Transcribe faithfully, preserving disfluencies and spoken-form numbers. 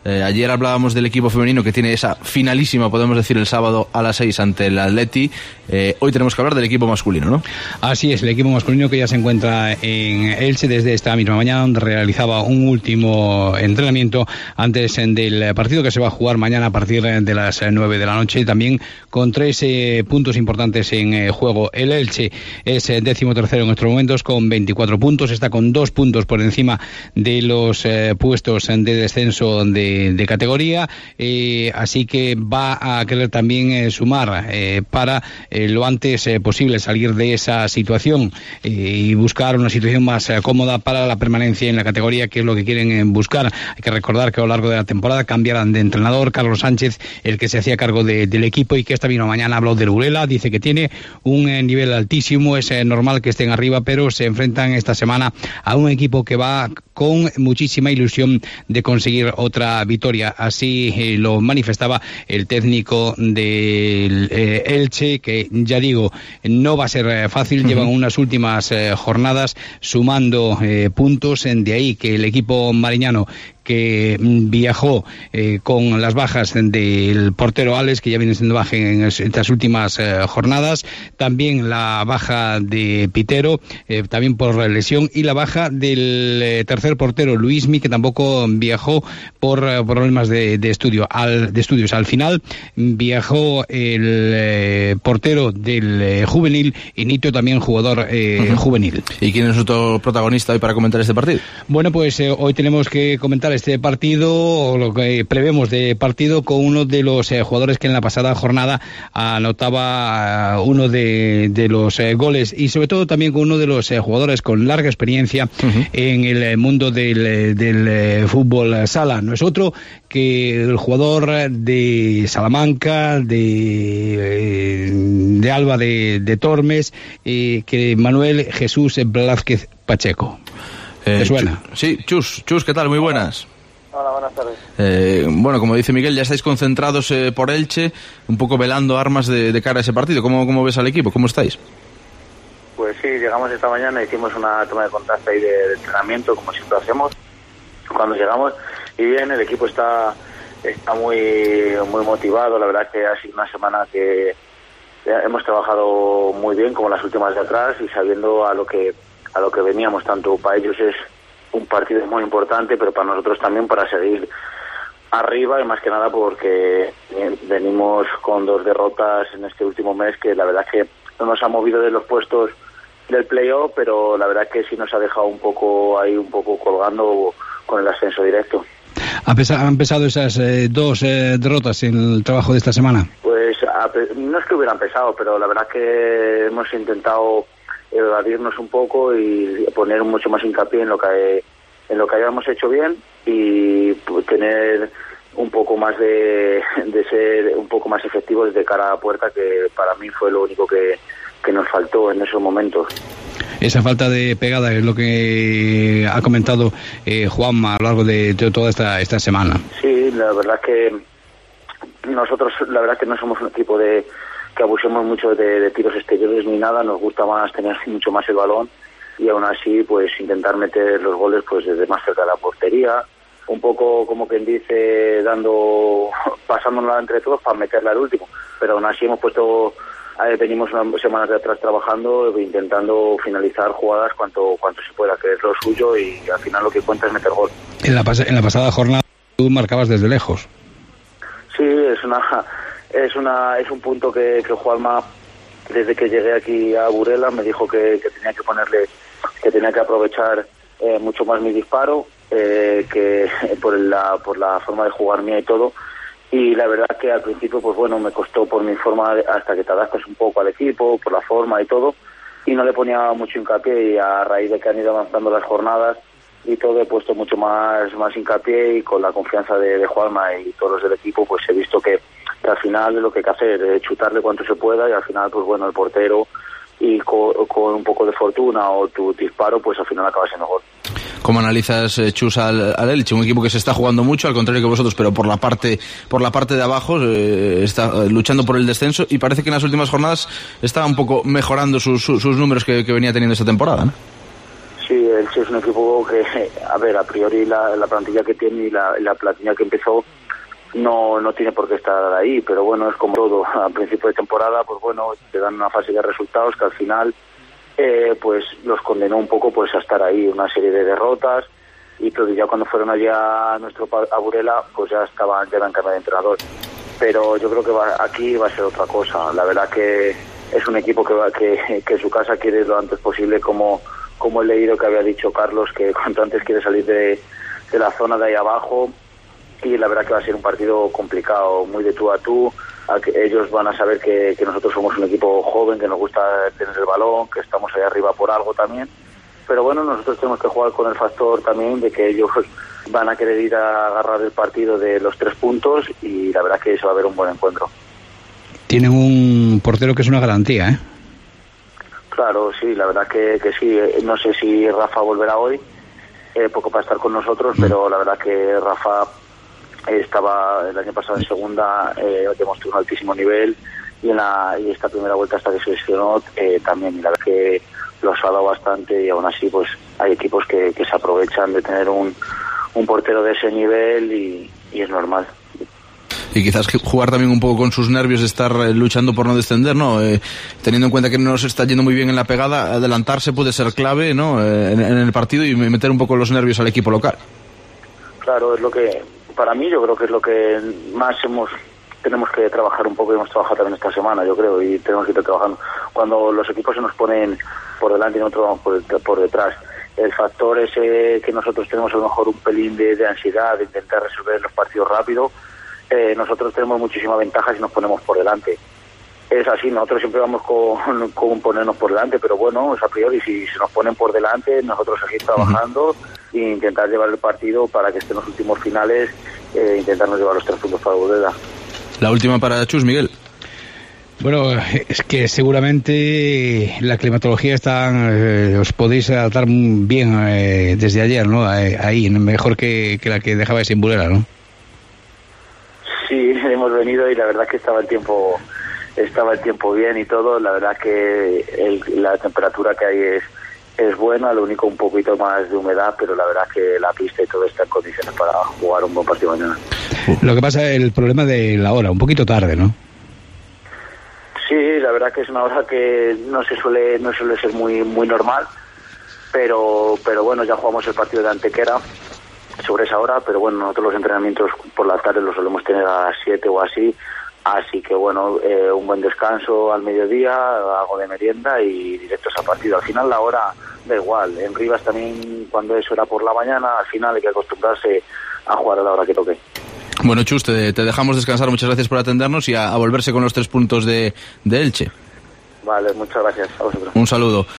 Eh, ayer hablábamos del equipo femenino que tiene esa finalísima, podemos decir, el sábado a las seis ante el Atleti. Eh, hoy tenemos que hablar del equipo masculino, ¿no? Así es, el equipo masculino que ya se encuentra en Elche desde esta misma mañana, donde realizaba un último entrenamiento antes del partido que se va a jugar mañana a partir de las nueve de la noche, también con tres eh, puntos importantes en eh, juego. El Elche es eh, décimo tercero en estos momentos con veinticuatro puntos, está con dos puntos por encima de los eh, puestos de descenso de, de categoría, eh, así que va a querer también eh, sumar eh, para eh, lo antes eh, posible salir de esa situación eh, y buscar una situación más eh, cómoda para la permanencia en la categoría, que es lo que quieren eh, buscar. Hay que recordar que a lo largo de la temporada cambiarán de entrenador. Carlos Sánchez, el que se hacía cargo de, del equipo y que esta misma mañana habló del Burela, dice que tiene un eh, nivel altísimo, es eh, normal que estén arriba, pero se enfrentan esta semana a un equipo que va con muchísima ilusión de conseguir otra victoria. Así eh, lo manifestaba el técnico del eh, Elche, que ya digo, no va a ser eh, fácil. Uh-huh. Llevan unas últimas eh, jornadas sumando eh, puntos, de ahí que el equipo mariñano, que viajó eh, con las bajas del portero Alex, que ya viene siendo baja en estas últimas eh, jornadas, también la baja de Pitero, eh, también por lesión, y la baja del eh, tercer portero Luismi, que tampoco viajó por eh, problemas de, de estudio al, de estudios. Al final viajó el eh, portero del eh, juvenil y Nito, también jugador eh, uh-huh. juvenil. ¿Y quién es nuestro protagonista hoy para comentar este partido? Bueno, pues eh, hoy tenemos que comentar este partido, o lo que prevemos de partido, con uno de los eh, jugadores que en la pasada jornada anotaba uh, uno de, de los eh, goles, y sobre todo también con uno de los eh, jugadores con larga experiencia uh-huh. en el eh, mundo del, del eh, fútbol sala. No es otro que el jugador de Salamanca, de, eh, de Alba de, de Tormes, eh, que Manuel Jesús Blázquez Pacheco. ¿Te eh, suena? Ch- sí, Chus, Chus, ¿qué tal? Muy buenas. Hola, buenas tardes. Eh, bueno, como dice Miguel, ya estáis concentrados eh, por Elche, un poco velando armas de, de cara a ese partido. ¿Cómo, ¿Cómo ves al equipo? ¿Cómo estáis? Pues sí, llegamos esta mañana, hicimos una toma de contacto ahí de, de entrenamiento, como siempre hacemos cuando llegamos, y bien, el equipo está está muy muy motivado. La verdad es que ha sido una semana que hemos trabajado muy bien, como las últimas de atrás, y sabiendo a lo que a lo que veníamos. Tanto para ellos es un partido muy importante, pero para nosotros también, para seguir arriba, y más que nada porque venimos con dos derrotas en este último mes, que la verdad es que no nos ha movido de los puestos del playoff, pero la verdad es que sí nos ha dejado un poco ahí, un poco colgando con el ascenso directo. ¿Han pesado esas eh, dos eh, derrotas en el trabajo de esta semana? Pues a, no es que hubieran pesado, pero la verdad es que hemos intentado evadirnos un poco y poner mucho más hincapié en lo que en lo que hayamos hecho bien, y pues, tener un poco más de, de ser un poco más efectivos de cara a la puerta, que para mí fue lo único que, que nos faltó en esos momentos. Esa falta de pegada es lo que ha comentado eh, Juanma a lo largo de, de toda esta esta semana. Sí, la verdad es que nosotros, la verdad es que no somos un equipo de que abusemos mucho de, de tiros exteriores ni nada. Nos gusta más tener mucho más el balón, y aún así pues intentar meter los goles pues desde más cerca de la portería, un poco como quien dice, dando pasándonos entre todos para meterla al último, pero aún así hemos puesto eh, venimos unas semanas de atrás trabajando, intentando finalizar jugadas cuanto cuanto se pueda, que es lo suyo, y al final lo que cuenta es meter gol. En la, pas- en la pasada jornada tú marcabas desde lejos. Sí, es una es una es un punto que, que Juanma, desde que llegué aquí a Burela, me dijo que, que tenía que ponerle, que tenía que aprovechar eh, mucho más mi disparo, eh, que por la por la forma de jugar mía y todo. Y la verdad que al principio, pues bueno, me costó por mi forma, de, hasta que te adaptas un poco al equipo, por la forma y todo, y no le ponía mucho hincapié, y a raíz de que han ido avanzando las jornadas y todo, he puesto mucho más más hincapié, y con la confianza de, de Juanma y todos los del equipo, pues he visto que, que al final es lo que hay que hacer, es chutarle cuanto se pueda, y al final, pues bueno, el portero, y con, con un poco de fortuna o tu disparo, pues al final acaba siendo gol. ¿Cómo analizas, eh, Chus, al, al Elche? Un equipo que se está jugando mucho, al contrario que vosotros, pero por la parte por la parte de abajo, eh, está eh, luchando por el descenso, y parece que en las últimas jornadas está un poco mejorando sus, sus, sus números que, que venía teniendo esta temporada, ¿no? Sí, el Elche es un equipo que, a ver, a priori la, la plantilla que tiene y la, la plantilla que empezó no no tiene por qué estar ahí, pero bueno, es como todo. A principio de temporada, pues bueno, te dan una fase de resultados que al final eh, pues los condenó un poco pues a estar ahí, una serie de derrotas, y todo. Ya cuando fueron allá a nuestro a Burela, pues ya estaban, ya eran cambiado de entrenador. Pero yo creo que va, aquí va a ser otra cosa. La verdad que es un equipo que va, que, que su casa quiere lo antes posible, como como he leído que había dicho Carlos, que cuanto antes quiere salir de, de la zona de ahí abajo. Y la verdad que va a ser un partido complicado, muy de tú a tú. A que ellos van a saber que, que nosotros somos un equipo joven, que nos gusta tener el balón, que estamos ahí arriba por algo también. Pero bueno, nosotros tenemos que jugar con el factor también de que ellos van a querer ir a agarrar el partido de los tres puntos, y la verdad que se va a ver un buen encuentro. Tienen un portero que es una garantía, ¿eh? Claro, sí, la verdad que, que sí. No sé si Rafa volverá hoy, eh, poco para estar con nosotros, mm. pero la verdad que Rafa estaba el año pasado en segunda, eh, demostró un altísimo nivel, y en la y esta primera vuelta hasta que se lesionó eh, también, y la verdad que lo ha dado bastante, y aún así pues hay equipos que, que se aprovechan de tener un, un portero de ese nivel, y, y es normal. Y quizás jugar también un poco con sus nervios de estar eh, luchando por no descender, ¿no? Eh, teniendo en cuenta que no se está yendo muy bien en la pegada, adelantarse puede ser clave, ¿no? Eh, en, en el partido, y meter un poco los nervios al equipo local. Claro, es lo que, para mí, yo creo que es lo que más hemos tenemos que trabajar un poco, y hemos trabajado también esta semana, yo creo, y tenemos que ir trabajando. Cuando los equipos se nos ponen por delante y nosotros vamos por, por detrás, el factor ese que nosotros tenemos a lo mejor un pelín de, de ansiedad, de intentar resolver los partidos rápido, eh, nosotros tenemos muchísima ventaja si nos ponemos por delante. Es así, nosotros siempre vamos con, con ponernos por delante, pero bueno, es a priori, si se nos ponen por delante, nosotros seguir trabajando uh-huh. e intentar llevar el partido para que estén los últimos finales, eh, intentarnos llevar los tres puntos para Burela. La última para Chus, Miguel. Bueno, es que seguramente la climatología está, eh, os podéis adaptar bien eh, desde ayer, ¿no? Ahí, mejor que, que la que dejabais en Burela, ¿no? Sí, hemos venido y la verdad que estaba el tiempo estaba el tiempo bien y todo. La verdad que el, la temperatura que hay es es buena, lo único un poquito más de humedad, pero la verdad que la pista y todo está en condiciones para jugar un buen partido mañana. Lo que pasa es el problema de la hora, un poquito tarde, ¿no? Sí, la verdad que es una hora que no se suele no suele ser muy muy normal, pero pero bueno, ya jugamos el partido de Antequera sobre esa hora, pero bueno, nosotros los entrenamientos por la tarde los solemos tener a las siete o así, así que bueno, eh, un buen descanso al mediodía, algo de merienda y directos al partido. Al final la hora da igual, en Rivas también cuando eso era por la mañana, al final hay que acostumbrarse a jugar a la hora que toque. Bueno, Chus, te, te dejamos descansar, muchas gracias por atendernos y a, a volverse con los tres puntos de, de Elche. Vale, muchas gracias a vosotros. Un saludo.